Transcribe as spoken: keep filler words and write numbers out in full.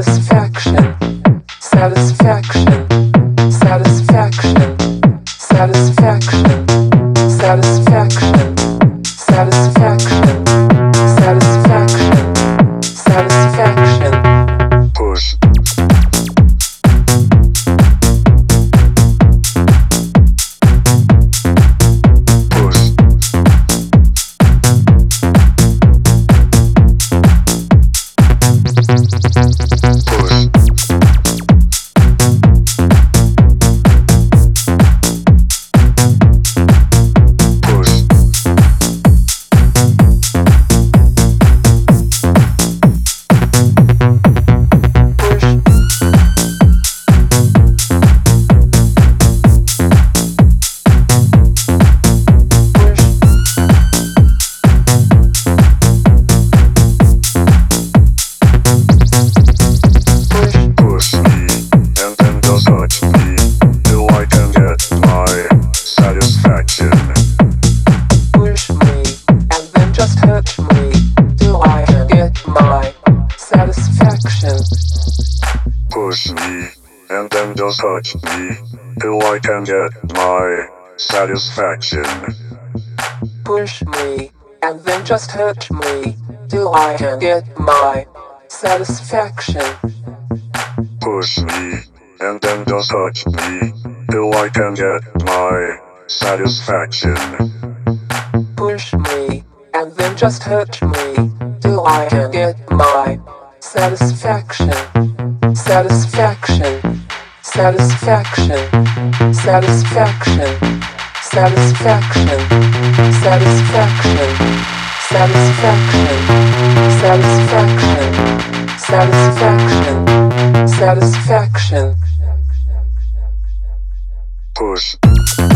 satisfaction, satisfaction, satisfaction, satisfaction, satisfaction, satisfaction, satisfaction, satisfaction. Push. Push me, and then just touch me, till I can get my satisfaction. Push me, and then just touch me, till I can get my satisfaction. Push me, and then just touch me, till I can get my satisfaction. Push me, and then just touch me, till I can get my satisfaction. Satisfaction, satisfaction, satisfaction, satisfaction, satisfaction, satisfaction, satisfaction, satisfaction, satisfaction. Push.